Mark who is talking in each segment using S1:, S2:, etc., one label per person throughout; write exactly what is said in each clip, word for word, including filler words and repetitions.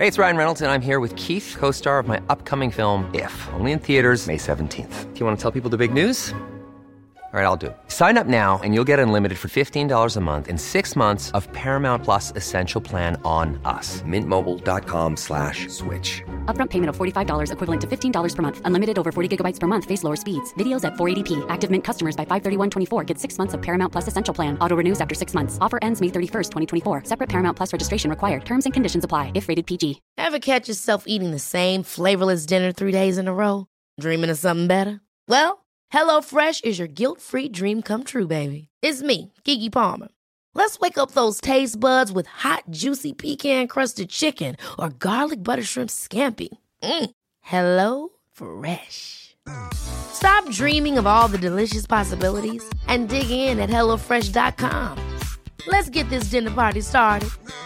S1: Hey, it's Ryan Reynolds, and I'm here with Keith, co-star of my upcoming film, If, only in theaters May seventeenth. Do you want to tell people the big news? All right, I'll do it. Sign up now and you'll get unlimited for fifteen dollars a month and six months of Paramount Plus Essential Plan on us. Mint Mobile dot com slash switch.
S2: Upfront payment of forty-five dollars equivalent to fifteen dollars per month. Unlimited over forty gigabytes per month. Face lower speeds. Videos at four eighty p. Active Mint customers by five thirty-one twenty-four get six months of Paramount Plus Essential Plan. Auto renews after six months. Offer ends May thirty-first, twenty twenty-four. Separate Paramount Plus registration required. Terms and conditions apply if rated P G.
S3: Ever catch yourself eating the same flavorless dinner three days in a row? Dreaming of something better? Well, HelloFresh is your guilt-free dream come true, baby. It's me, Keke Palmer. Let's wake up those taste buds with hot, juicy pecan-crusted chicken or garlic butter shrimp scampi. Mm. Hello Fresh. Stop dreaming of all the delicious possibilities and dig in at hello fresh dot com. Let's get this dinner party started.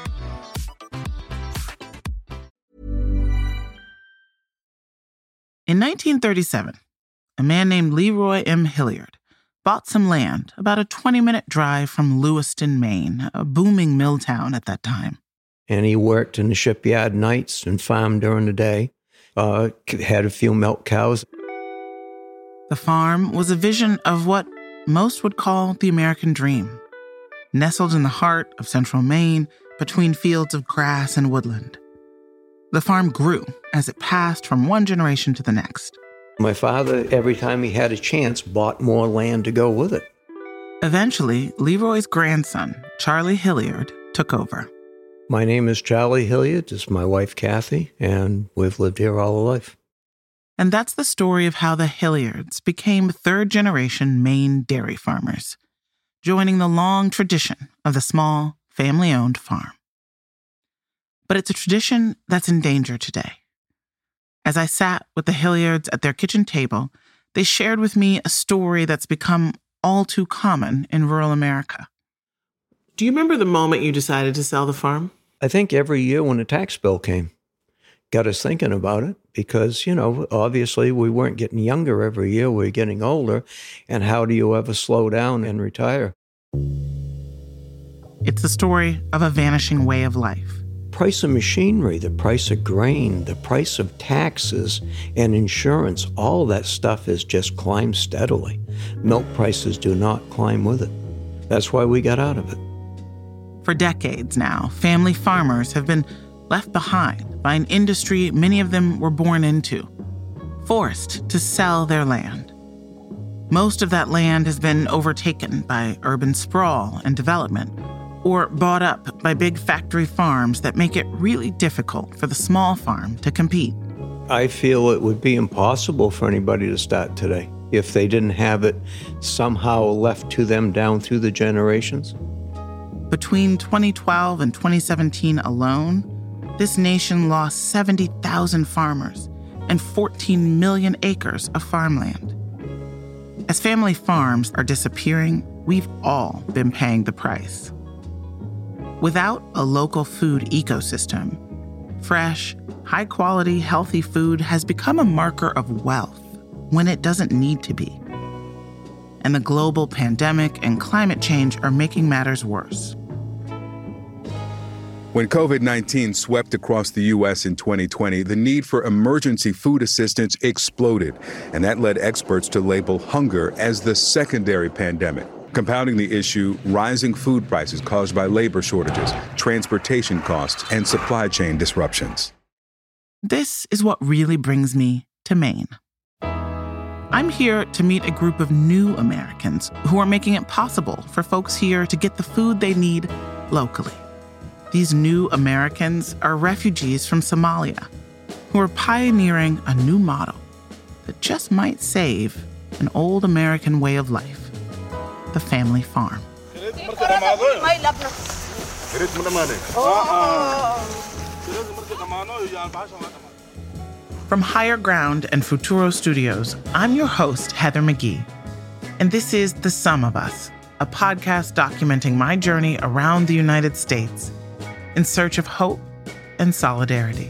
S4: In nineteen thirty-seven, a man named Leroy M. Hilliard bought some land about a twenty-minute drive from Lewiston, Maine, a booming mill town at that time.
S5: And he worked in the shipyard nights and farmed during the day, uh, had a few milk cows.
S4: The farm was a vision of what most would call the American dream, nestled in the heart of central Maine between fields of grass and woodland. The farm grew as it passed from one generation to the next.
S5: My father, every time he had a chance, bought more land to go with it.
S4: Eventually, Leroy's grandson, Charlie Hilliard, took over.
S5: My name is Charlie Hilliard. This is my wife, Kathy, and we've lived here all our life.
S4: And that's the story of how the Hilliards became third-generation Maine dairy farmers, joining the long tradition of the small, family-owned farm. But it's a tradition that's in danger today. As I sat with the Hilliards at their kitchen table, they shared with me a story that's become all too common in rural America.
S6: Do you remember the moment you decided to sell the farm?
S5: I think every year when the tax bill came, got us thinking about it because, you know, obviously we weren't getting younger every year, we were getting older. And how do you ever slow down and retire?
S4: It's the story of a vanishing way of life.
S5: Price of machinery, the price of grain, the price of taxes and insurance, all that stuff has just climbed steadily. Milk prices do not climb with it. That's why we got out of it.
S4: For decades now, family farmers have been left behind by an industry many of them were born into, forced to sell their land. Most of that land has been overtaken by urban sprawl and development, or bought up by big factory farms that make it really difficult for the small farm to compete.
S5: I feel it would be impossible for anybody to start today if they didn't have it somehow left to them down through the generations.
S4: Between twenty twelve and twenty seventeen alone, this nation lost seventy thousand farmers and fourteen million acres of farmland. As family farms are disappearing, we've all been paying the price. Without a local food ecosystem, fresh, high-quality, healthy food has become a marker of wealth when it doesn't need to be. And the global pandemic and climate change are making matters worse.
S7: When covid nineteen swept across the U S in twenty twenty, the need for emergency food assistance exploded, and that led experts to label hunger as the secondary pandemic. Compounding the issue, rising food prices caused by labor shortages, transportation costs, and supply chain disruptions.
S4: This is what really brings me to Maine. I'm here to meet a group of new Americans who are making it possible for folks here to get the food they need locally. These new Americans are refugees from Somalia who are pioneering a new model that just might save an old American way of life. The family farm. From Higher Ground and Futuro Studios, I'm your host, Heather McGee. And this is The Sum of Us, a podcast documenting my journey around the United States in search of hope and solidarity.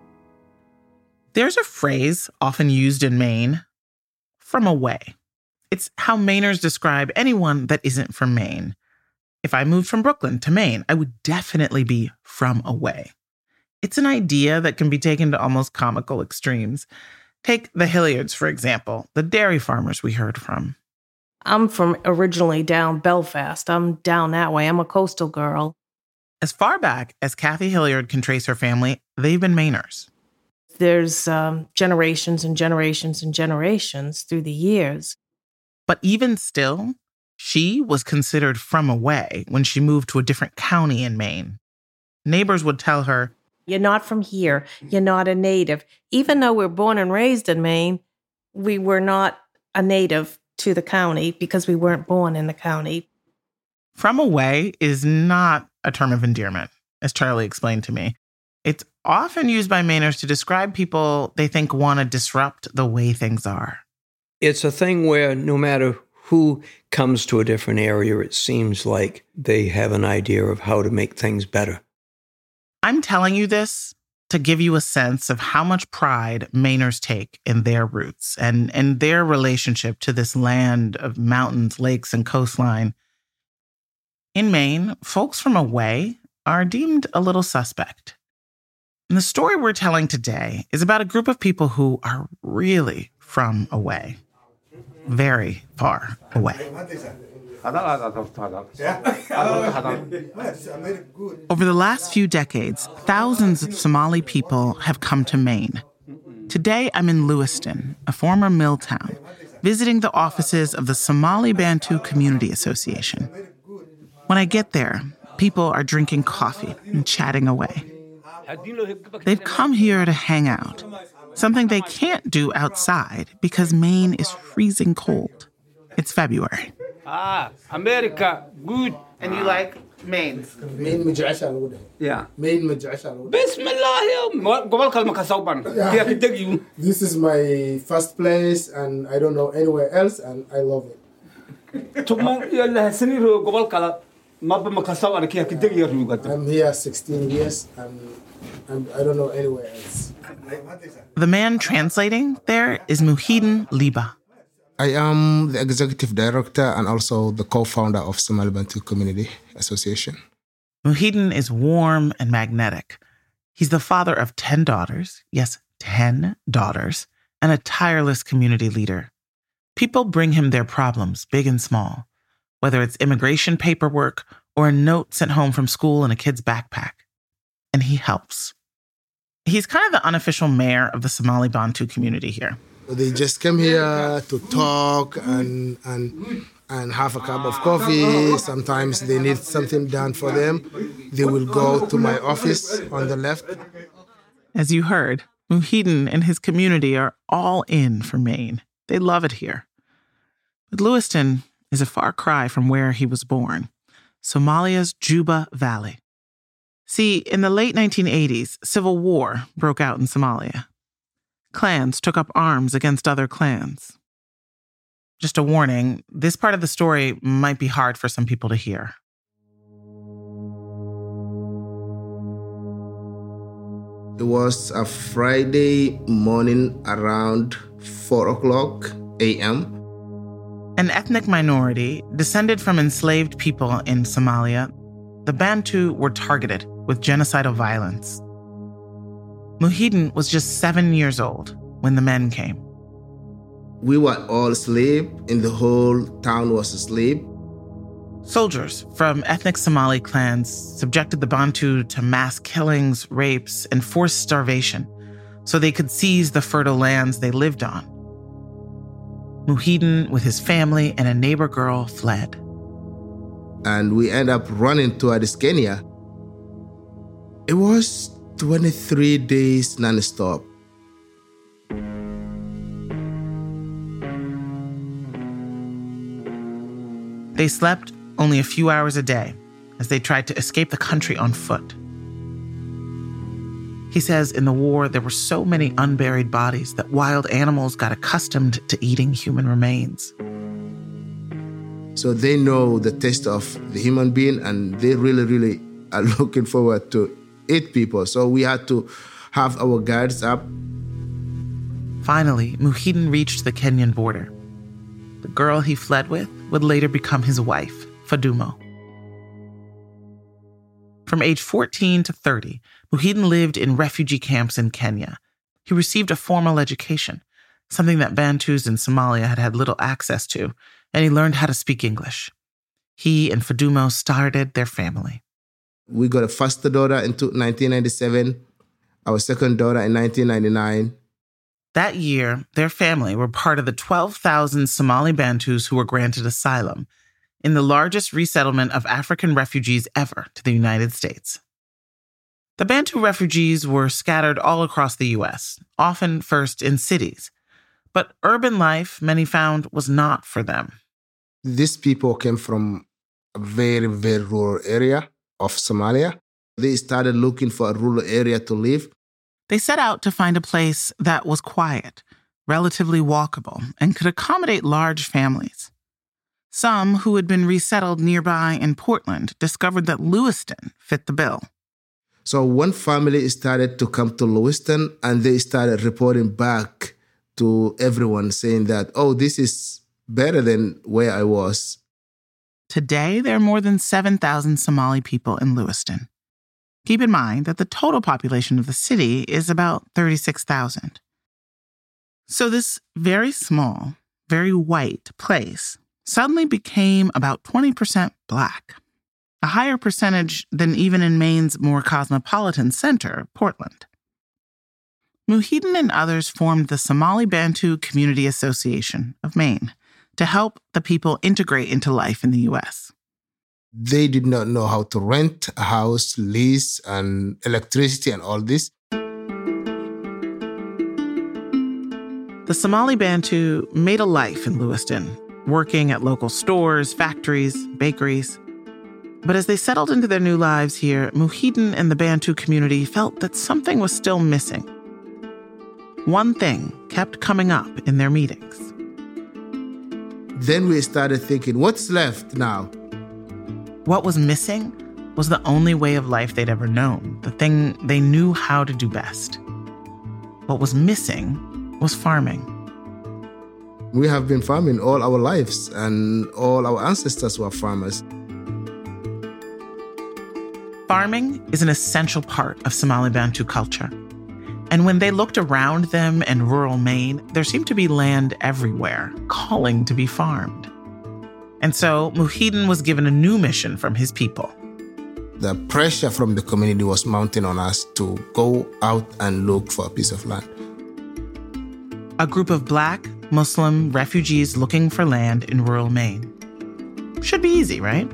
S4: There's a phrase often used in Maine, from away. It's how Mainers describe anyone that isn't from Maine. If I moved from Brooklyn to Maine, I would definitely be from away. It's an idea that can be taken to almost comical extremes. Take the Hilliards, for example, the dairy farmers we heard from.
S8: I'm from originally down Belfast. I'm down that way. I'm a coastal girl.
S4: As far back as Kathy Hilliard can trace her family, they've been Mainers.
S8: There's um, generations and generations and generations through the years.
S4: But even still, she was considered from away when she moved to a different county in Maine. Neighbors would tell her,
S8: "You're not from here. You're not a native." Even though we're born and raised in Maine, we were not a native to the county because we weren't born in the county.
S4: From away is not a term of endearment, as Charlie explained to me. It's often used by Mainers to describe people they think want to disrupt the way things are.
S5: It's a thing where no matter who comes to a different area, it seems like they have an idea of how to make things better.
S4: I'm telling you this to give you a sense of how much pride Mainers take in their roots and, and their relationship to this land of mountains, lakes, and coastline. In Maine, folks from away are deemed a little suspect. And the story we're telling today is about a group of people who are really from away. Very far away. Over the last few decades, thousands of Somali people have come to Maine. Today, I'm in Lewiston, a former mill town, visiting the offices of the Somali Bantu Community Association. When I get there, people are drinking coffee and chatting away. They've come here to hang out, something they can't do outside because Maine is freezing cold. It's February.
S9: Ah, America, good.
S4: And you like Maine?
S9: Maine majasha. Yeah. Maine majasha.
S10: Bismillah. This is my first place, and I don't know anywhere else, and I love it. I'm here sixteen years, and, and I don't know anywhere else.
S4: The man translating there is Muhyiddin Liba.
S10: I am the executive director and also the co-founder of Somali Bantu Community Association.
S4: Muhyiddin is warm and magnetic. He's the father of ten daughters, yes, ten daughters, and a tireless community leader. People bring him their problems, big and small, whether it's immigration paperwork or a note sent home from school in a kid's backpack. And he helps. He's kind of the unofficial mayor of the Somali Bantu community here.
S10: They just come here to talk and and and have a cup of coffee. Sometimes they need something done for them. They will go to my office on the left.
S4: As you heard, Muhyiddin and his community are all in for Maine. They love it here. But Lewiston is a far cry from where he was born, Somalia's Juba Valley. See, in the late nineteen eighties, civil war broke out in Somalia. Clans took up arms against other clans. Just a warning, this part of the story might be hard for some people to hear.
S10: It was a Friday morning around four o'clock a.m.
S4: An ethnic minority descended from enslaved people in Somalia, the Bantu were targeted with genocidal violence. Muhyiddin was just seven years old when the men came.
S10: We were all asleep, and the whole town was asleep.
S4: Soldiers from ethnic Somali clans subjected the Bantu to mass killings, rapes, and forced starvation so they could seize the fertile lands they lived on. Muhyiddin, with his family and a neighbor girl, fled.
S10: And we ended up running towards Kenya. It was twenty-three days non-stop.
S4: They slept only a few hours a day as they tried to escape the country on foot. He says in the war, there were so many unburied bodies that wild animals got accustomed to eating human remains.
S10: So they know the taste of the human being, and they really, really are looking forward to eat people. So we had to have our guards up.
S4: Finally, Muhyiddin reached the Kenyan border. the girl he fled with would later become his wife, Fadumo. From age fourteen to thirty, Muhyiddin lived in refugee camps in Kenya. He received a formal education, something that Bantus in Somalia had had little access to, and he learned how to speak English. He and Fadumo started their family.
S10: We got a first daughter in nineteen ninety-seven, our second daughter in nineteen ninety-nine.
S4: That year, their family were part of the twelve thousand Somali Bantus who were granted asylum in the largest resettlement of African refugees ever to the United States. The Bantu refugees were scattered all across the U S, often first in cities. But urban life, many found, was not for them.
S10: These people came from a very, very rural area of Somalia. They started looking for a rural area to live.
S4: They set out to find a place that was quiet, relatively walkable, and could accommodate large families. Some who had been resettled nearby in Portland discovered that Lewiston fit the bill.
S10: So one family started to come to Lewiston, and they started reporting back to everyone saying that, oh, this is better than where I was.
S4: Today, there are more than seven thousand Somali people in Lewiston. Keep in mind that the total population of the city is about thirty-six thousand. So this very small, very white place suddenly became about twenty percent Black, a higher percentage than even in Maine's more cosmopolitan center, Portland. Muhyiddin and others formed the Somali Bantu Community Association of Maine to help the people integrate into life in the U S.
S10: They did not know how to rent a house, lease, and electricity and all this.
S4: The Somali Bantu made a life in Lewiston, working at local stores, factories, bakeries. But as they settled into their new lives here, Muhyiddin and the Bantu community felt that something was still missing. One thing kept coming up in their meetings.
S10: Then we started thinking, what's left now?
S4: What was missing was the only way of life they'd ever known, the thing they knew how to do best. What was missing was farming.
S10: We have been farming all our lives, and all our ancestors were farmers.
S4: Farming is an essential part of Somali Bantu culture. And when they looked around them in rural Maine, there seemed to be land everywhere, calling to be farmed. And so Muhyiddin was given a new mission from his people.
S10: The pressure from the community was mounting on us to go out and look for a piece of land.
S4: A group of Black, Muslim refugees looking for land in rural Maine. Should be easy, right?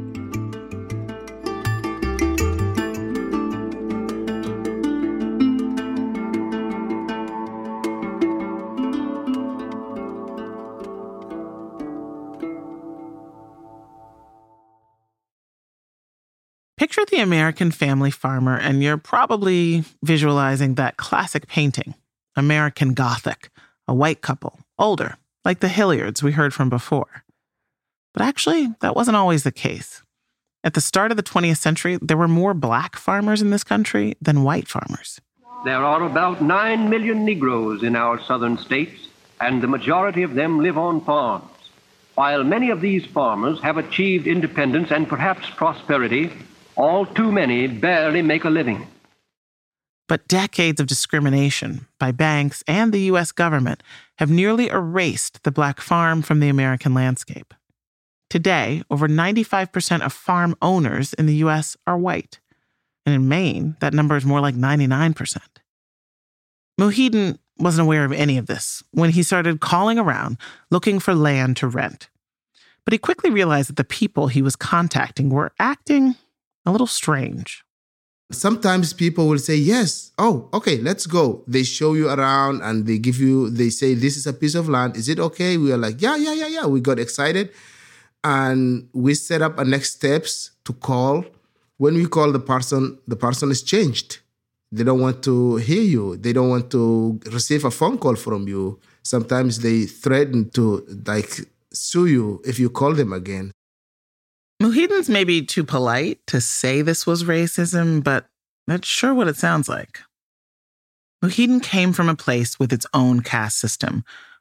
S4: Picture the American family farmer, and you're probably visualizing that classic painting, American Gothic, a white couple, older, like the Hilliards we heard from before. But actually, that wasn't always the case. At the start of the twentieth century, there were more Black farmers in this country than white farmers.
S11: There are about nine million Negroes in our southern states, and the majority of them live on farms. While many of these farmers have achieved independence and perhaps prosperity, all too many barely make a living.
S4: But decades of discrimination by banks and the U S government have nearly erased the Black farm from the American landscape. Today, over ninety-five percent of farm owners in the U S are white. And in Maine, that number is more like ninety-nine percent. Muhyiddin wasn't aware of any of this when he started calling around looking for land to rent. But he quickly realized that the people he was contacting were acting a little strange.
S10: Sometimes people will say, yes, oh, okay, let's go. They show you around and they give you, they say, this is a piece of land. Is it okay? We are like, yeah, yeah, yeah, yeah. We got excited. And we set up a next steps to call. When we call the person, the person is changed. They don't want to hear you. They don't want to receive a phone call from you. Sometimes they threaten to like sue you if you call them again.
S4: Muhyiddin's maybe too polite to say this was racism, but that's sure what it sounds like. Muhyiddin came from a place with its own caste system,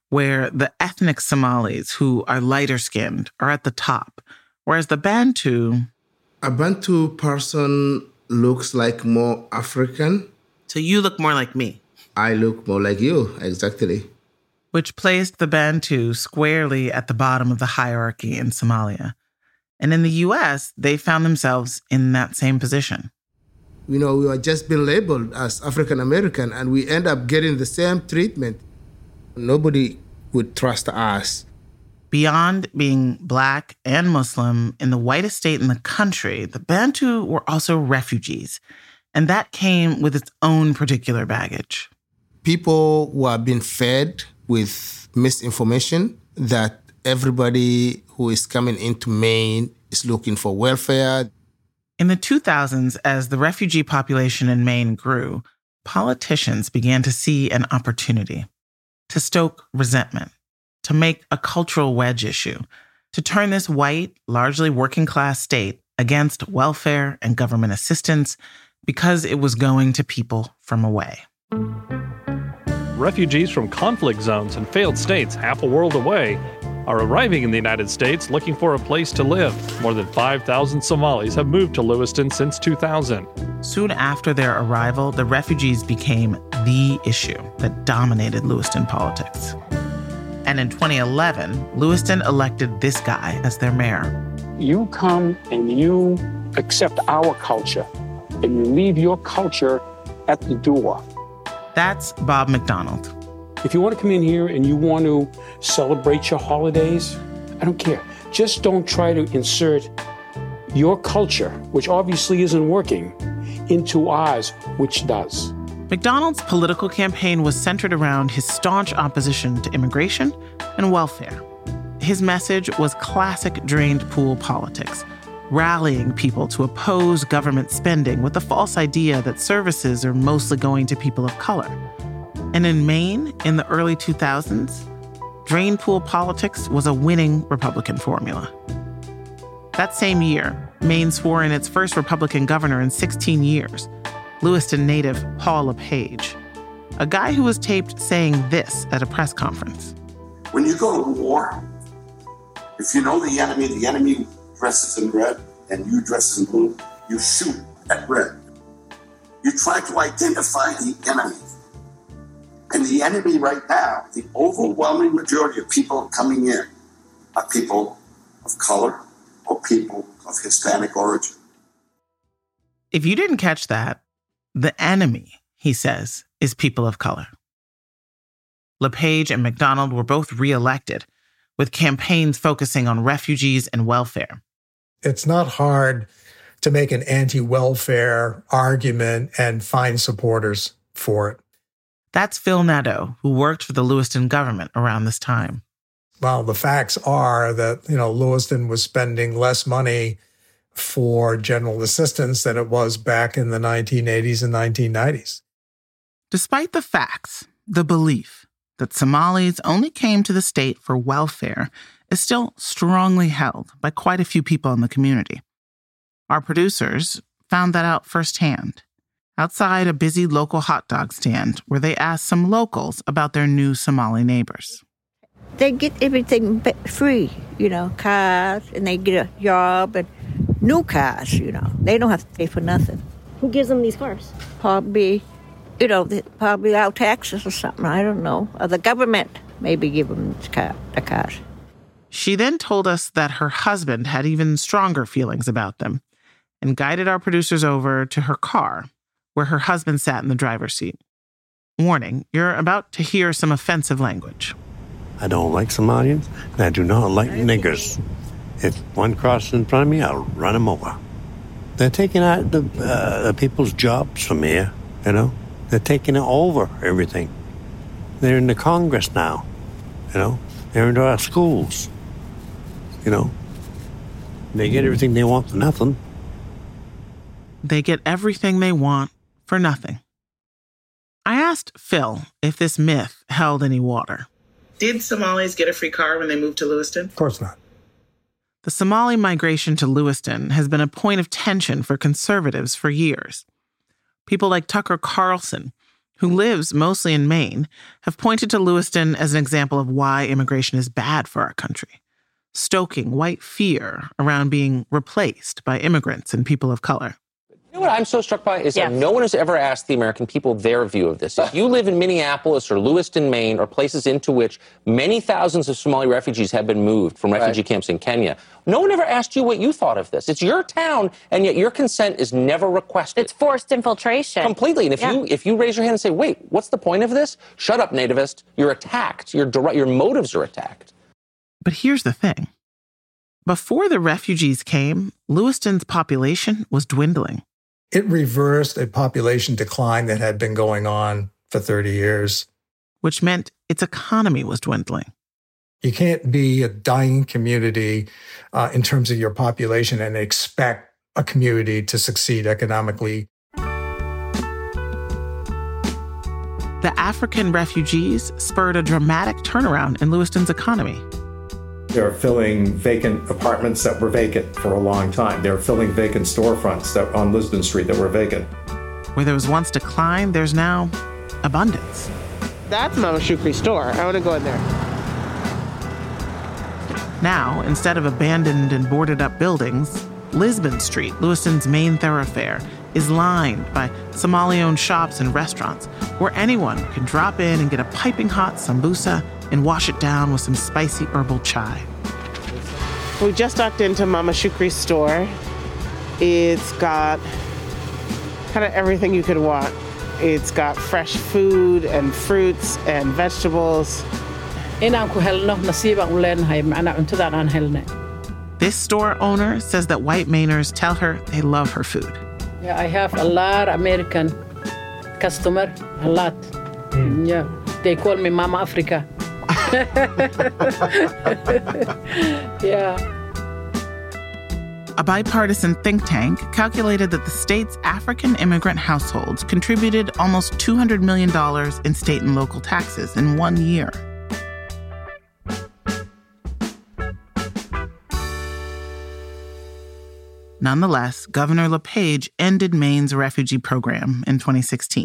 S4: where the ethnic Somalis, who are lighter-skinned, are at the top, whereas the Bantu...
S10: A Bantu person looks like more African.
S4: So you look more like me.
S10: I look more like you, exactly.
S4: Which placed the Bantu squarely at the bottom of the hierarchy in Somalia. And in the U S, they found themselves in that same position.
S10: You know, we are just being labeled as African American, and we end up getting the same treatment. Nobody would trust us.
S4: Beyond being Black and Muslim in the whitest state in the country, the Bantu were also refugees. And that came with its own particular baggage.
S10: People were being fed with misinformation that everybody who is coming into Maine is looking for welfare.
S4: In the two thousands, as the refugee population in Maine grew, politicians began to see an opportunity to stoke resentment, to make a cultural wedge issue, to turn this white, largely working-class state against welfare and government assistance because it was going to people from away.
S12: Refugees from conflict zones and failed states half a world away are arriving in the United States looking for a place to live. More than five thousand Somalis have moved to Lewiston since two thousand.
S4: Soon after their arrival, the refugees became the issue that dominated Lewiston politics. And in twenty eleven, Lewiston elected this guy as their mayor.
S13: You come and you accept our culture, and you leave your culture at the door.
S4: That's Bob McDonald.
S13: If you want to come in here and you want to celebrate your holidays, I don't care. Just don't try to insert your culture, which obviously isn't working, into ours, which does.
S4: McDonald's political campaign was centered around his staunch opposition to immigration and welfare. His message was classic drained pool politics, rallying people to oppose government spending with the false idea that services are mostly going to people of color. And in Maine, in the early two thousands, drain pool politics was a winning Republican formula. That same year, Maine swore in its first Republican governor in sixteen years, Lewiston native Paul LePage, a guy who was taped saying this at a press conference.
S14: When you go to war, if you know the enemy, the enemy dresses in red and you dress in blue, you shoot at red. You try to identify the enemy. And the enemy right now, the overwhelming majority of people coming in are people of color or people of Hispanic origin.
S4: If you didn't catch that, the enemy, he says, is people of color. LePage and McDonald were both reelected, with campaigns focusing on refugees and welfare.
S15: It's not hard to make an anti-welfare argument and find supporters for it.
S4: That's Phil Nadeau, who worked for the Lewiston government around this time.
S15: Well, the facts are that, you know, Lewiston was spending less money for general assistance than it was back in the nineteen eighties and nineteen nineties.
S4: Despite the facts, the belief that Somalis only came to the state for welfare is still strongly held by quite a few people in the community. Our producers found that out firsthand, outside a busy local hot dog stand where they asked some locals about their new Somali neighbors.
S16: They get everything free, you know, cars, and they get a job, and new cars, you know. They don't have to pay for nothing.
S17: Who gives them these cars?
S16: Probably, you know, probably our taxes or something, I don't know. Or the government maybe give them the, car, the cars.
S4: She then told us that her husband had even stronger feelings about them and guided our producers over to her car, where her husband sat in the driver's seat. Warning, you're about to hear some offensive language.
S18: I don't like Somalians, and I do not like niggers. If one crosses in front of me, I'll run him over. They're taking out the, uh, the people's jobs from here, you know? They're taking over everything. They're in the Congress now, you know? They're into our schools, you know? They get everything they want for nothing.
S4: They get everything they want for nothing. I asked Phil if this myth held any water. Did Somalis get a free car when they moved to Lewiston?
S15: Of course not.
S4: The Somali migration to Lewiston has been a point of tension for conservatives for years. People like Tucker Carlson, who lives mostly in Maine, have pointed to Lewiston as an example of why immigration is bad for our country, stoking white fear around being replaced by immigrants and people of color.
S17: You know what I'm so struck by is
S8: yes.
S17: that no one has ever asked the American people their view of this. If you live in Minneapolis or Lewiston, Maine, or places into which many thousands of Somali refugees have been moved from refugee right. camps in Kenya, no one ever asked you what you thought of this. It's your town, and yet your consent is never requested.
S19: It's forced infiltration.
S17: Completely. And if yeah. you if you raise your hand and say, wait, what's the point of this? Shut up, nativist. You're attacked. Your, your motives are attacked.
S4: But here's the thing. Before the refugees came, Lewiston's population was dwindling.
S15: It reversed a population decline that had been going on for thirty years.
S4: Which meant its economy was dwindling.
S15: You can't be a dying community uh, in terms of your population and expect a community to succeed economically.
S4: The African refugees spurred a dramatic turnaround in Lewiston's economy.
S20: They're filling vacant apartments that were vacant for a long time. They're filling vacant storefronts that on Lisbon Street that were vacant.
S4: Where there was once decline, there's now abundance.
S6: That's Mama Shukri's store. I want to go in there.
S4: Now, instead of abandoned and boarded up buildings, Lisbon Street, Lewiston's main thoroughfare, is lined by Somali-owned shops and restaurants where anyone can drop in and get a piping hot sambusa and wash it down with some spicy herbal chai.
S6: We just walked into Mama Shukri's store. It's got kind of everything you could want. It's got fresh food and fruits and vegetables.
S4: This store owner says that white Mainers tell her they love her food.
S21: Yeah, I have a lot of American customer, a lot. Mm. Yeah, they call me Mama Africa. Yeah.
S4: A bipartisan think tank calculated that the state's African immigrant households contributed almost two hundred million dollars in state and local taxes in one year. Nonetheless, Governor LePage ended Maine's refugee program in twenty sixteen.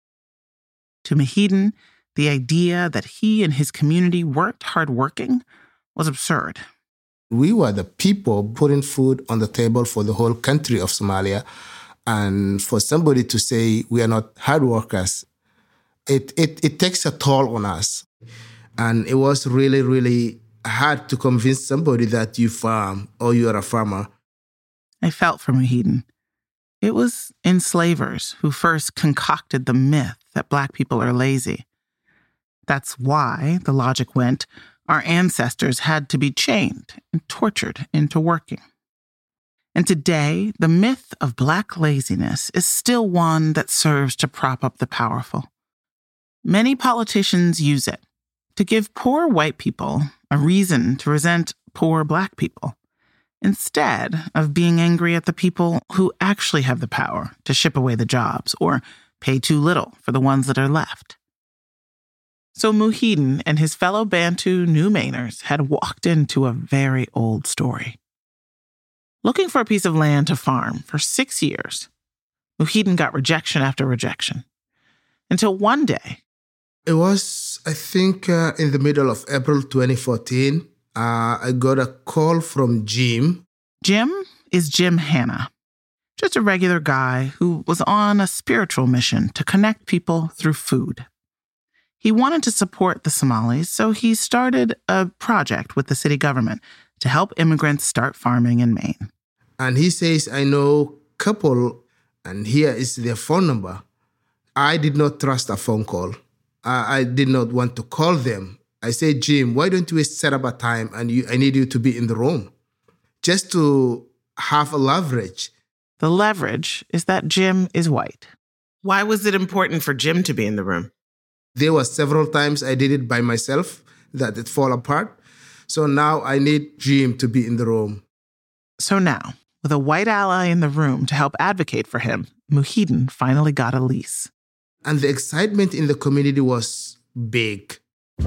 S4: To Muhyiddin, the idea that he and his community weren't hardworking was absurd.
S10: We were the people putting food on the table for the whole country of Somalia. And for somebody to say we are not hard workers, it, it, it takes a toll on us. And it was really, really hard to convince somebody that you farm or you are a farmer.
S4: I felt for Muhyiddin. It was enslavers who first concocted the myth that Black people are lazy. That's why, the logic went, our ancestors had to be chained and tortured into working. And today, the myth of Black laziness is still one that serves to prop up the powerful. Many politicians use it to give poor white people a reason to resent poor Black people, instead of being angry at the people who actually have the power to ship away the jobs or pay too little for the ones that are left. So Muhyiddin and his fellow Bantu New Mainers had walked into a very old story. Looking for a piece of land to farm for six years, Muhyiddin got rejection after rejection. Until one day...
S10: It was, I think, uh, in the middle of April twenty fourteen, uh, I got a call from Jim.
S4: Jim is Jim Hanna, just a regular guy who was on a spiritual mission to connect people through food. He wanted to support the Somalis, so he started a project with the city government to help immigrants start farming in Maine.
S10: And he says, I know a couple, and here is their phone number. I did not trust a phone call. I, I did not want to call them. I said, Jim, why don't we set up a time and you, I need you to be in the room just to have a leverage.
S4: The leverage is that Jim is white.
S6: Why was it important for Jim to be in the room?
S10: There were several times I did it by myself that it fall apart. So now I need Jim to be in the room.
S4: So now, with a white ally in the room to help advocate for him, Muhyiddin finally got a lease.
S10: And the excitement in the community was big.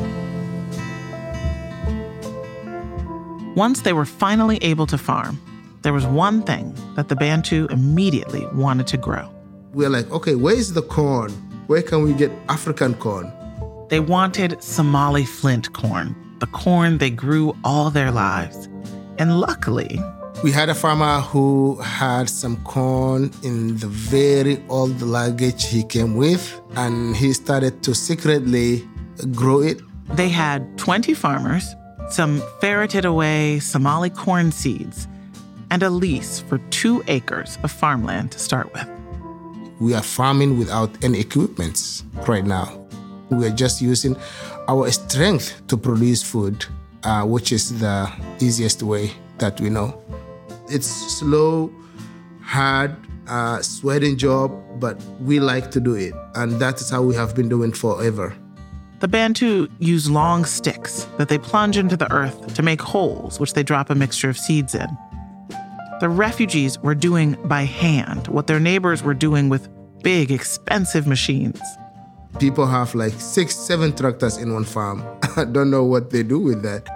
S4: Once they were finally able to farm, there was one thing that the Bantu immediately wanted to grow.
S10: We're like, okay, where is the corn? Where can we get African corn?
S4: They wanted Somali flint corn, the corn they grew all their lives. And luckily,
S10: we had a farmer who had some corn in the very old luggage he came with, and he started to secretly grow it.
S4: They had twenty farmers, some ferreted away Somali corn seeds, and a lease for two acres of farmland to start with.
S10: We are farming without any equipment right now. We are just using our strength to produce food, uh, which is the easiest way that we know. It's slow, hard, uh, sweating job, but we like to do it. And that is how we have been doing forever.
S4: The Bantu use long sticks that they plunge into the earth to make holes, which they drop a mixture of seeds in. The refugees were doing by hand what their neighbors were doing with big, expensive machines.
S10: People have like six, seven tractors in one farm. I don't know what they do with that.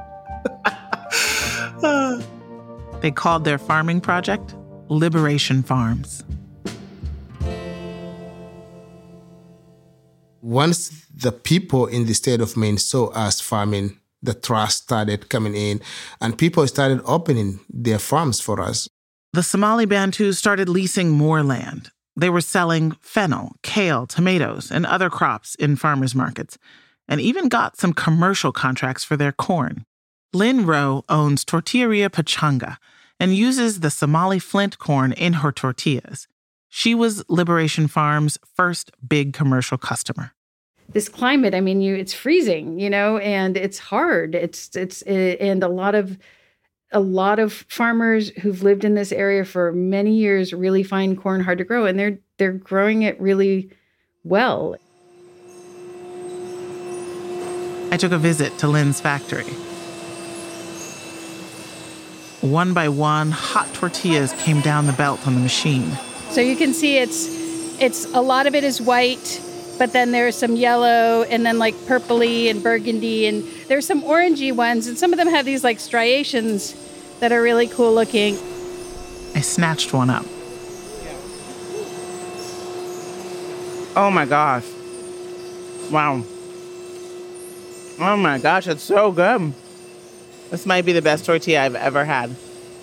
S4: They called their farming project Liberation Farms.
S10: Once the people in the state of Maine saw us farming, the trust started coming in, and people started opening their farms for us.
S4: The Somali Bantus started leasing more land. They were selling fennel, kale, tomatoes, and other crops in farmers markets, and even got some commercial contracts for their corn. Lynn Rowe owns Tortilleria Pachanga and uses the Somali flint corn in her tortillas. She was Liberation Farms' first big commercial customer.
S21: This climate, I mean, you it's freezing, you know, and it's hard. It's it's and a lot of a lot of farmers who've lived in this area for many years really find corn hard to grow, and they're they're growing it really well.
S4: I took a visit to Lynn's factory. One by one, hot tortillas came down the belt on the machine.
S21: So you can see it's it's a lot of it is white, but then there's some yellow and then like purpley and burgundy, and there's some orangey ones, and some of them have these like striations that are really cool looking.
S4: I snatched one up.
S6: Oh my gosh. Wow. Oh my gosh, it's so good. This might be the best tortilla I've ever had.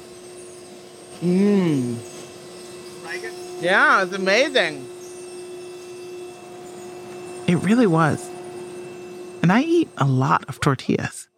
S6: Mmm. Like it? Yeah, it's amazing.
S4: It really was. And I eat a lot of tortillas.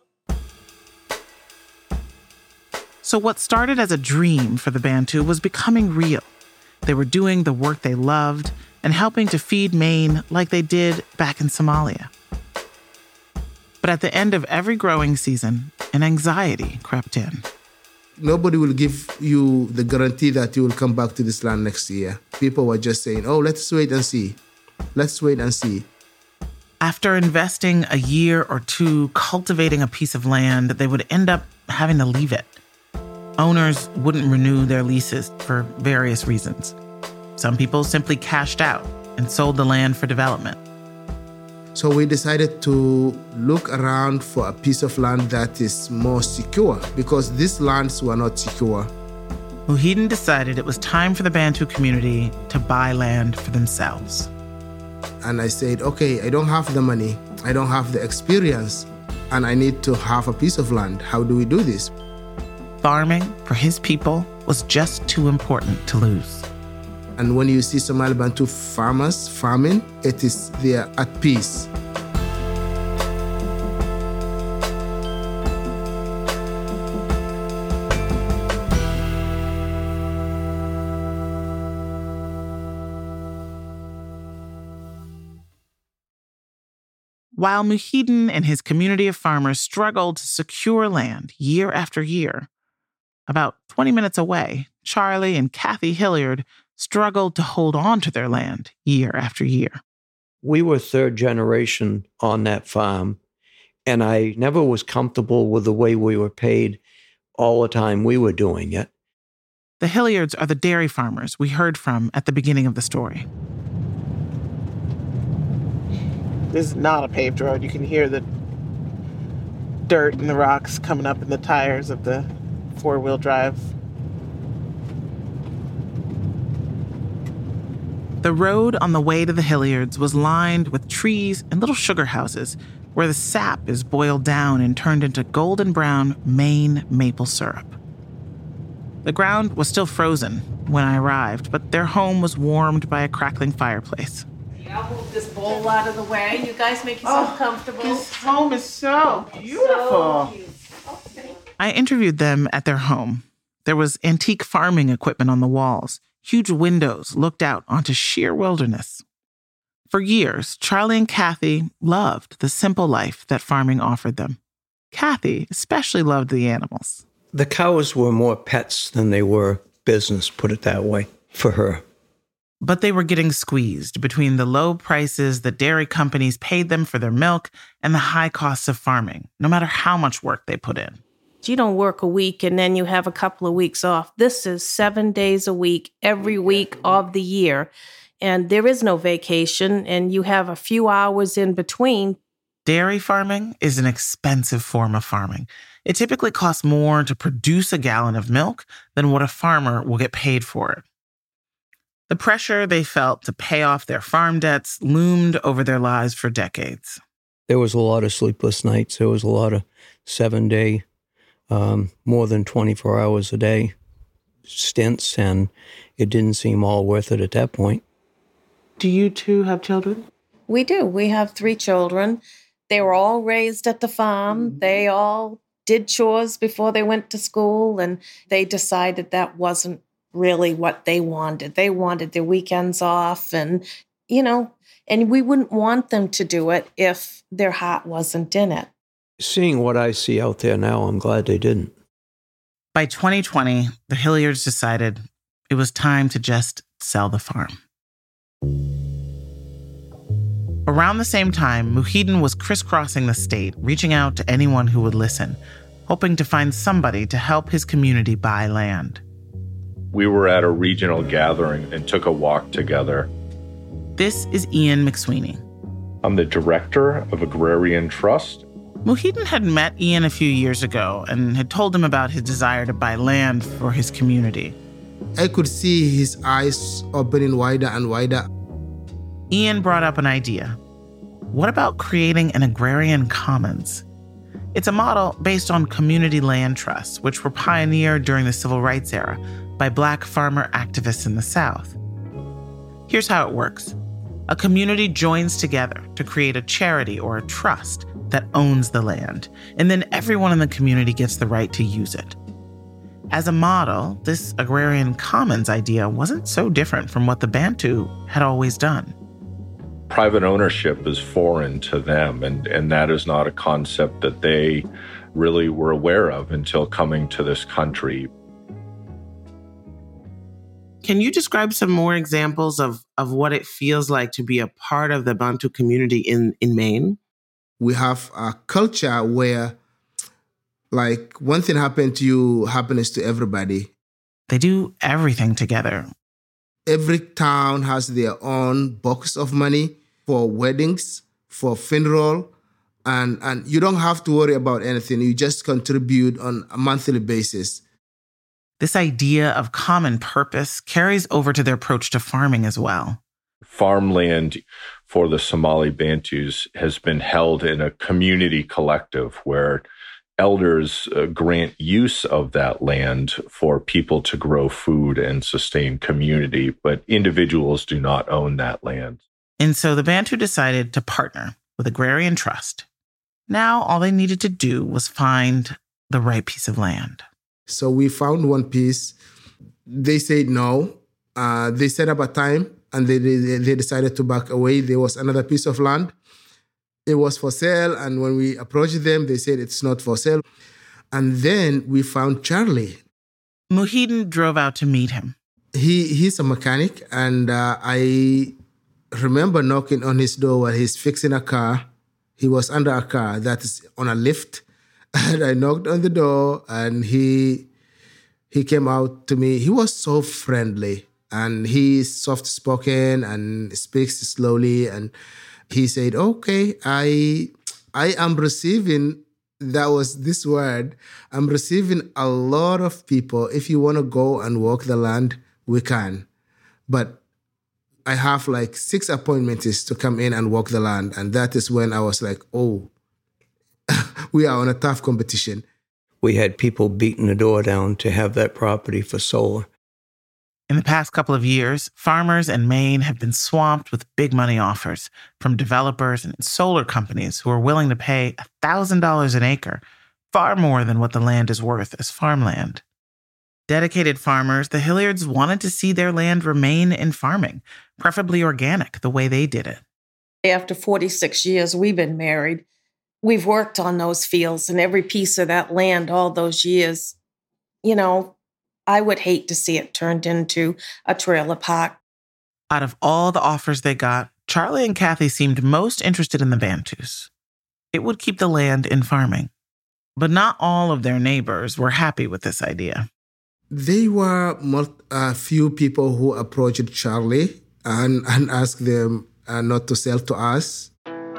S4: So what started as a dream for the Bantu was becoming real. They were doing the work they loved and helping to feed Maine like they did back in Somalia. But at the end of every growing season, an anxiety crept in.
S10: Nobody will give you the guarantee that you will come back to this land next year. People were just saying, oh, let's wait and see. Let's wait and see.
S4: After investing a year or two cultivating a piece of land, they would end up having to leave it. Owners wouldn't renew their leases for various reasons. Some people simply cashed out and sold the land for development.
S10: So we decided to look around for a piece of land that is more secure, because these lands were not secure.
S4: Muhyiddin decided it was time for the Bantu community to buy land for themselves.
S10: And I said, okay, I don't have the money, I don't have the experience, and I need to have a piece of land. How do we do this?
S4: Farming for his people was just too important to lose.
S10: And when you see Somali Bantu farmers farming, it is they are at peace.
S4: While Muhyiddin and his community of farmers struggled to secure land year after year, about twenty minutes away, Charlie and Kathy Hilliard struggled to hold on to their land year after year.
S5: We were third generation on that farm, and I never was comfortable with the way we were paid all the time we were doing it.
S4: The Hilliards are the dairy farmers we heard from at the beginning of the story.
S6: This is not a paved road. You can hear the dirt and the rocks coming up in the tires of the four-wheel drive.
S4: The road on the way to the Hilliards was lined with trees and little sugar houses where the sap is boiled down and turned into golden brown Maine maple syrup. The ground was still frozen when I arrived, but their home was warmed by a crackling fireplace.
S8: I'll move this bowl out of the way. You guys make yourself
S6: Oh,
S8: comfortable.
S6: This home is so beautiful.
S8: So cute.
S4: I interviewed them at their home. There was antique farming equipment on the walls. Huge windows looked out onto sheer wilderness. For years, Charlie and Kathy loved the simple life that farming offered them. Kathy especially loved the animals.
S5: The cows were more pets than they were business, put it that way, for her.
S4: But they were getting squeezed between the low prices that dairy companies paid them for their milk and the high costs of farming, no matter how much work they put in.
S8: You don't work a week and then you have a couple of weeks off. This is seven days a week, every week of the year. And there is no vacation, and you have a few hours in between.
S4: Dairy farming is an expensive form of farming. It typically costs more to produce a gallon of milk than what a farmer will get paid for it. The pressure they felt to pay off their farm debts loomed over their lives for decades.
S5: There was a lot of sleepless nights. There was a lot of seven-day, um, more than twenty-four hours a day stints, and it didn't seem all worth it at that point.
S6: Do you two have children?
S8: We do. We have three children. They were all raised at the farm. They all did chores before they went to school, and they decided that wasn't really what they wanted. They wanted their weekends off, and, you know, and we wouldn't want them to do it if their heart wasn't in it.
S5: Seeing what I see out there now, I'm glad they didn't.
S4: By twenty twenty, the Hilliards decided it was time to just sell the farm. Around the same time, Muhyiddin was crisscrossing the state, reaching out to anyone who would listen, hoping to find somebody to help his community buy land.
S19: We were at a regional gathering and took a walk together.
S4: This is Ian McSweeney.
S19: I'm the director of Agrarian Trust.
S4: Muhyiddin had met Ian a few years ago and had told him about his desire to buy land for his community.
S10: I could see his eyes opening wider and wider.
S4: Ian brought up an idea. What about creating an agrarian commons? It's a model based on community land trusts, which were pioneered during the civil rights era by Black farmer activists in the South. Here's how it works. A community joins together to create a charity or a trust that owns the land, and then everyone in the community gets the right to use it. As a model, this agrarian commons idea wasn't so different from what the Bantu had always done.
S19: Private ownership is foreign to them, and, and that is not a concept that they really were aware of until coming to this country.
S6: Can you describe some more examples of, of what it feels like to be a part of the Bantu community in, in Maine?
S10: We have a culture where, like, one thing happened to you happens to everybody.
S4: They do everything together.
S10: Every town has their own box of money for weddings, for funeral, and, and you don't have to worry about anything. You just contribute on a monthly basis.
S4: This idea of common purpose carries over to their approach to farming as well.
S19: Farmland for the Somali Bantus has been held in a community collective where elders uh, grant use of that land for people to grow food and sustain community, but individuals do not own that land.
S4: And so the Bantu decided to partner with Agrarian Trust. Now all they needed to do was find the right piece of land.
S10: So we found one piece. They said no. Uh, they set up a time and they, they, they decided to back away. There was another piece of land. It was for sale, and when we approached them, they said it's not for sale. And then we found Charlie.
S4: Muhyiddin drove out to meet him.
S10: He He's a mechanic, and uh, I remember knocking on his door while he's fixing a car. He was under a car that is on a lift, and I knocked on the door, and he he came out to me. He was so friendly, and he's soft-spoken and speaks slowly, and he said, okay, I I am receiving, that was this word, I'm receiving a lot of people. If you want to go and walk the land, we can. But I have like six appointments to come in and walk the land. And that is when I was like, oh, we are on a tough competition.
S5: We had people beating the door down to have that property for solar.
S4: In the past couple of years, farmers in Maine have been swamped with big money offers from developers and solar companies who are willing to pay one thousand dollars an acre, far more than what the land is worth as farmland. Dedicated farmers, the Hilliards wanted to see their land remain in farming, preferably organic, the way they did it.
S8: After forty-six years we've been married, we've worked on those fields and every piece of that land all those years. You know, I would hate to see it turned into a trailer park.
S4: Out of all the offers they got, Charlie and Kathy seemed most interested in the Bantus. It would keep the land in farming. But not all of their neighbors were happy with this idea.
S10: There were a few people who approached Charlie and, and asked them uh, not to sell to us.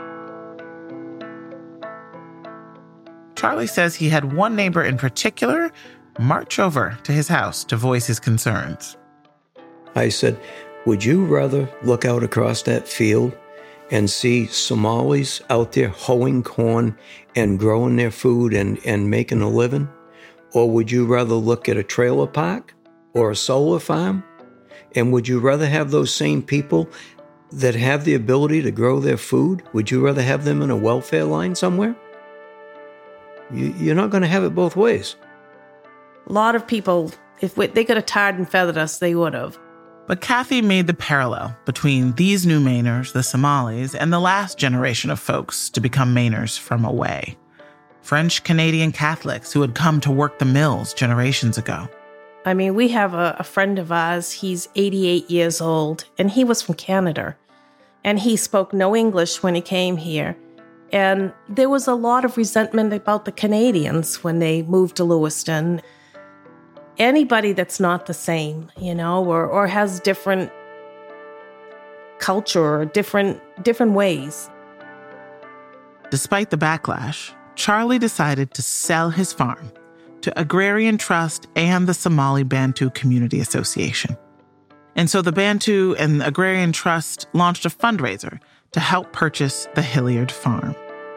S4: Charlie says he had one neighbor in particular march over to his house to voice his concerns.
S5: I said, would you rather look out across that field and see Somalis out there hoeing corn and growing their food and, and making a living? Or would you rather look at a trailer park or a solar farm? And would you rather have those same people that have the ability to grow their food? Would you rather have them in a welfare line somewhere? You, you're not going to have it both ways.
S8: A lot of people, if we, they could have tarred and feathered us, they would have.
S4: But Kathy made the parallel between these new Mainers, the Somalis, and the last generation of folks to become Mainers from away. French-Canadian Catholics who had come to work the mills generations ago.
S8: I mean, we have a, a friend of ours, he's eighty-eight years old, and he was from Canada. And he spoke no English when he came here. And there was a lot of resentment about the Canadians when they moved to Lewiston. Anybody that's not the same, you know, or, or has different culture or different, different ways.
S4: Despite the backlash, Charlie decided to sell his farm to Agrarian Trust and the Somali Bantu Community Association. And so the Bantu and the Agrarian Trust launched a fundraiser to help purchase the Hilliard farm.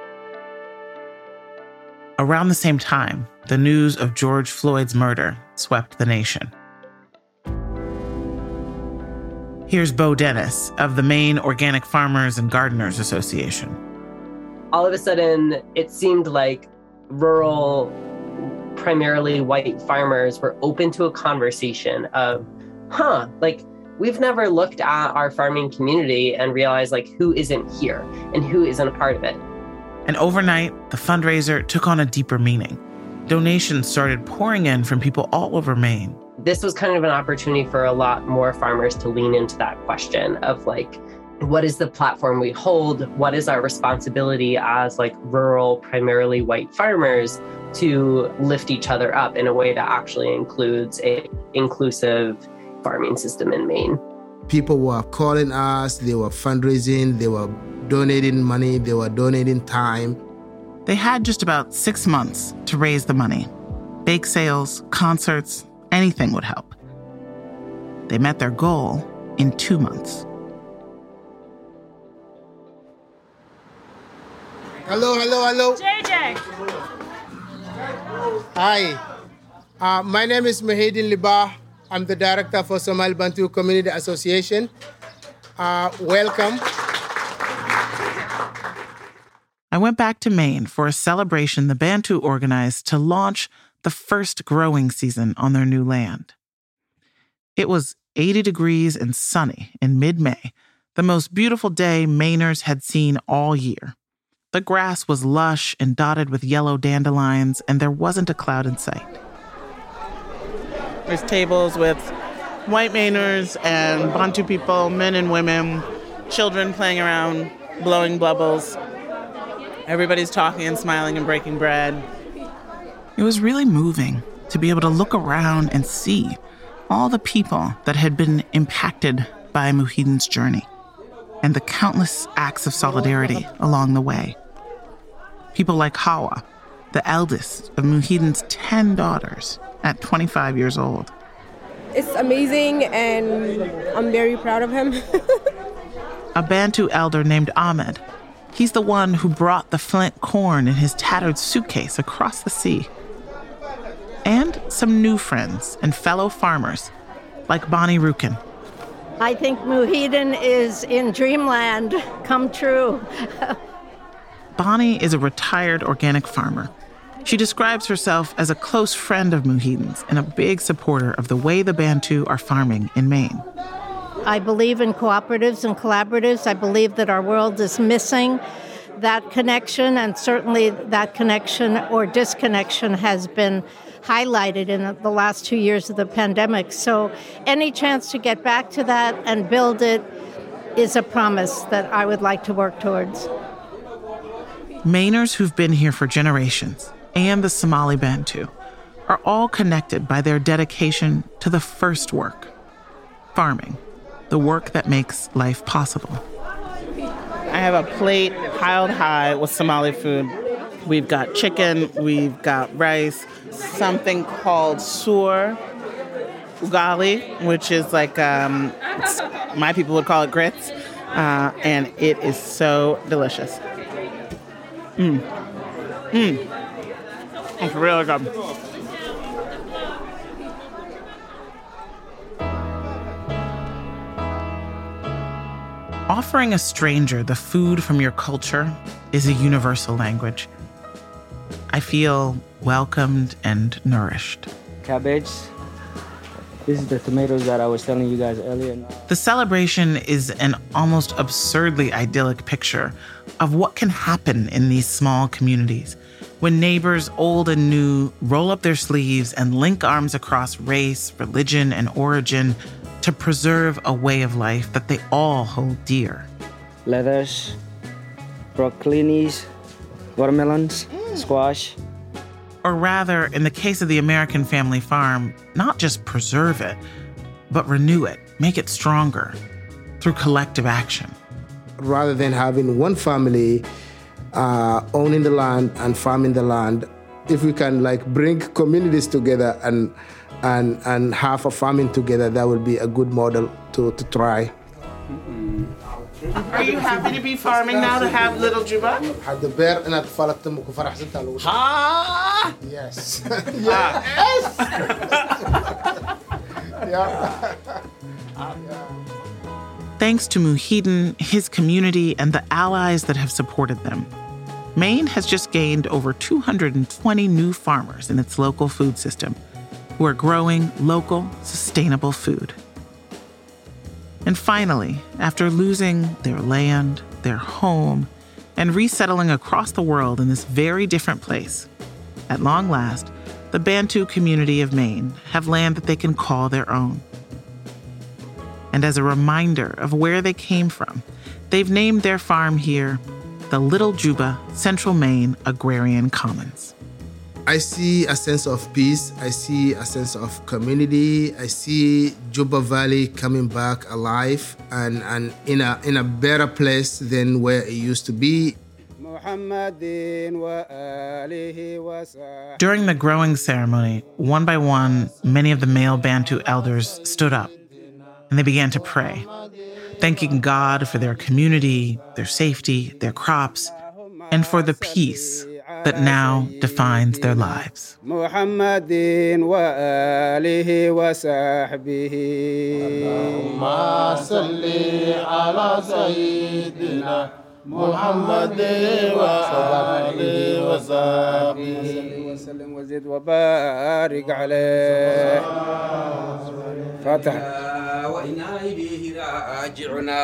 S4: Around the same time, the news of George Floyd's murder swept the nation. Here's Bo Dennis of the Maine Organic Farmers and Gardeners Association.
S1: All of a sudden, it seemed like rural, primarily white farmers were open to a conversation of, huh, like, we've never looked at our farming community and realized, like, who isn't here and who isn't a part of it.
S4: And overnight, the fundraiser took on a deeper meaning. Donations started pouring in from people all over Maine.
S1: This was kind of an opportunity for a lot more farmers to lean into that question of, like, what is the platform we hold? What is our responsibility as, like, rural, primarily white farmers to lift each other up in a way that actually includes a inclusive farming system in Maine?
S10: People were calling us, they were fundraising, they were donating money, they were donating time.
S4: They had just about six months to raise the money. Bake sales, concerts, anything would help. They met their goal in two months.
S10: Hello, hello, hello.
S22: J J.
S10: Hi. Uh, my name is Mahidin Liba. I'm the director for Somali Bantu Community Association. Uh, welcome.
S4: I went back to Maine for a celebration the Bantu organized to launch the first growing season on their new land. It was eighty degrees and sunny in mid-May, the most beautiful day Mainers had seen all year. The grass was lush and dotted with yellow dandelions, and there wasn't a cloud in sight. There's tables with white Mainers and Bantu people, men and women, children playing around, blowing bubbles. Everybody's talking and smiling and breaking bread. It was really moving to be able to look around and see all the people that had been impacted by Muhidin's journey and the countless acts of solidarity along the way. People like Hawa, the eldest of Muhidin's ten daughters at twenty-five years old.
S2: It's amazing, and I'm very proud of him.
S4: A Bantu elder named Ahmed. He's the one who brought the flint corn in his tattered suitcase across the sea. And some new friends and fellow farmers, like Bonnie Rukin.
S16: I think Muhyiddin is in dreamland come true.
S4: Bonnie is a retired organic farmer. She describes herself as a close friend of Muhyiddin's and a big supporter of the way the Bantu are farming in Maine.
S16: I believe in cooperatives and collaboratives. I believe that our world is missing that connection, and certainly that connection or disconnection has been highlighted in the last two years of the pandemic. So any chance to get back to that and build it is a promise that I would like to work towards.
S4: Mainers who've been here for generations and the Somali Bantu are all connected by their dedication to the first work, farming, the work that makes life possible.
S6: I have a plate piled high with Somali food. We've got chicken, we've got rice, something called sur ugali, which is like, um, my people would call it grits, uh, and it is so delicious. Mmm. Mmm. It's really good.
S4: Offering a stranger the food from your culture is a universal language. I feel welcomed and nourished.
S22: Cabbage. This is the tomatoes that I was telling you guys earlier.
S4: The celebration is an almost absurdly idyllic picture of what can happen in these small communities when neighbors, old and new, roll up their sleeves and link arms across race, religion, and origin to preserve a way of life that they all hold dear.
S22: Lettuce, broccolis, watermelons, mm. squash.
S4: Or rather, in the case of the American Family Farm, not just preserve it, but renew it, make it stronger through collective action.
S10: Rather than having one family uh, owning the land and farming the land, if we can like bring communities together and and and have a farming together, that would be a good model to, to try.
S6: Are you happy to be farming now, to have little Juba?
S10: Ah! Yes.
S6: Yes.
S10: Yeah.
S4: Thanks to Muhyiddin, his community, and the allies that have supported them, Maine has just gained over two hundred twenty new farmers in its local food system who are growing local, sustainable food. And finally, after losing their land, their home, and resettling across the world in this very different place, at long last, the Bantu community of Maine have land that they can call their own. And as a reminder of where they came from, they've named their farm here the Little Juba Central Maine Agrarian Commons.
S10: I see a sense of peace. I see a sense of community. I see Juba Valley coming back alive and, and in a in a better place than where it used to be.
S4: During the growing ceremony, one by one, many of the male Bantu elders stood up and they began to pray, thanking God for their community, their safety, their crops, and for the peace that now defines their lives.
S23: Muhammadin wa alihi wa sahbihi. Allahumma salli ala sayyidina Muhammadin wa alihi wa sahbihi. Wa sallim wa zid wa barik alayhi. Fatiha. Wa inna ilayhi raji'una.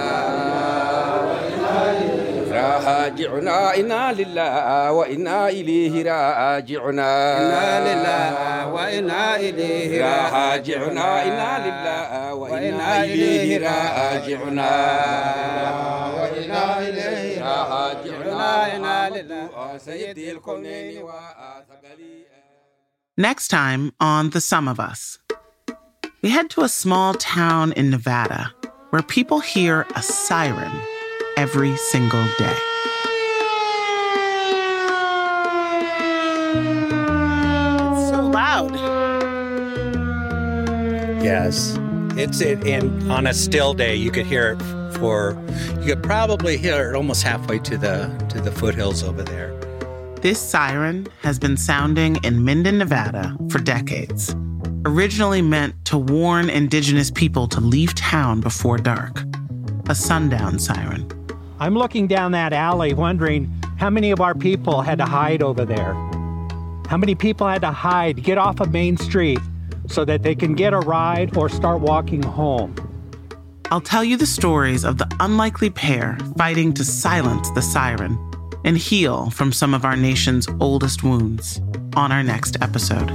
S23: راجعنا إنا لله وإنا إليه راجعنا إنا لله وإنا إليه راجعنا إنا لله وإنا إليه راجعنا وإنا إليه راجعنا إنا لله سيدي الكونين وثقلي.
S4: Next time on The Sum of Us, we head to a small town in Nevada where people hear a siren every single day.
S6: It's so loud.
S3: Yes. It's it, and on a still day, you could hear it for, you could probably hear it almost halfway to the to the foothills over there.
S4: This siren has been sounding in Minden, Nevada for decades. Originally meant to warn indigenous people to leave town before dark. A sundown siren.
S7: I'm looking down that alley wondering how many of our people had to hide over there. How many people had to hide, get off of Main Street so that they can get a ride or start walking home.
S4: I'll tell you the stories of the unlikely pair fighting to silence the siren and heal from some of our nation's oldest wounds on our next episode.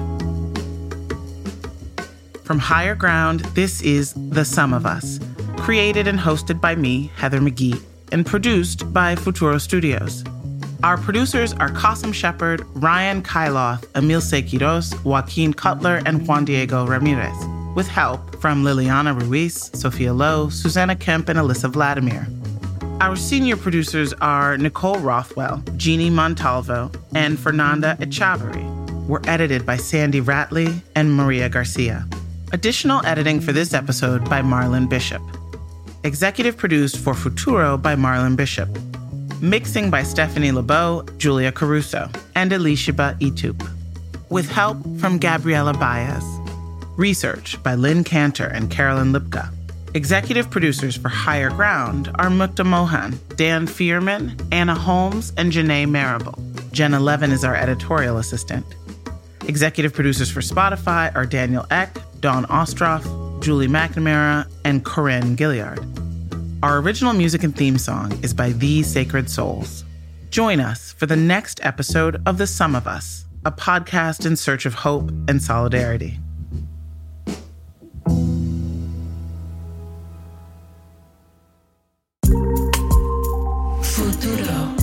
S4: From Higher Ground, this is The Sum of Us, created and hosted by me, Heather McGee, and produced by Futuro Studios. Our producers are Qasim Shepard, Ryan Kyloth, Emil Sequiros, Joaquin Cutler, and Juan Diego Ramirez, with help from Liliana Ruiz, Sophia Lowe, Susanna Kemp, and Alyssa Vladimir. Our senior producers are Nicole Rothwell, Jeannie Montalvo, and Fernanda Echavarri. We're edited by Sandy Ratley and Maria Garcia. Additional editing for this episode by Marlon Bishop. Executive produced for Futuro by Marlon Bishop. Mixing by Stephanie LeBeau, Julia Caruso, and Elisheba Itup. With help from Gabriela Baez. Research by Lynn Cantor and Carolyn Lipka. Executive producers for Higher Ground are Mukta Mohan, Dan Fierman, Anna Holmes, and Janae Marable. Jenna Levin is our editorial assistant. Executive producers for Spotify are Daniel Eck, Dawn Ostroff, Julie McNamara, and Corinne Gilliard. Our original music and theme song is by These Sacred Souls. Join us for the next episode of The Sum of Us, a podcast in search of hope and solidarity.
S9: Futuro.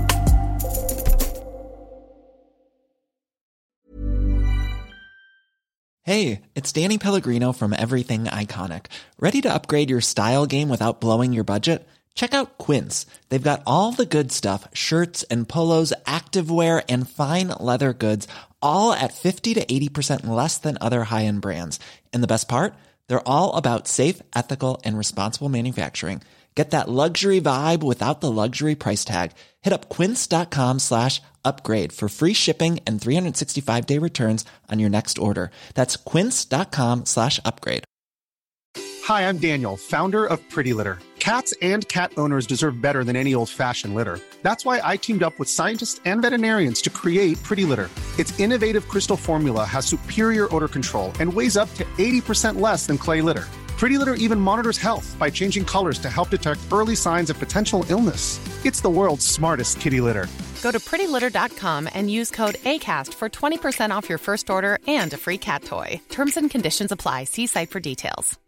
S9: Hey, it's Danny Pellegrino from Everything Iconic. Ready to upgrade your style game without blowing your budget? Check out Quince. They've got all the good stuff, shirts and polos, activewear, and fine leather goods, all at fifty to eighty percent less than other high-end brands. And the best part? They're all about safe, ethical, and responsible manufacturing. Get that luxury vibe without the luxury price tag. Hit up quince.com slash upgrade for free shipping and three sixty-five day returns on your next order. That's quince.com slash upgrade.
S24: Hi, I'm Daniel, founder of Pretty Litter. Cats and cat owners deserve better than any old-fashioned litter. That's why I teamed up with scientists and veterinarians to create Pretty Litter. Its innovative crystal formula has superior odor control and weighs up to eighty percent less than clay litter. Pretty Litter even monitors health by changing colors to help detect early signs of potential illness. It's the world's smartest kitty litter.
S25: Go to pretty litter dot com and use code ACAST for twenty percent off your first order and a free cat toy. Terms and conditions apply. See site for details.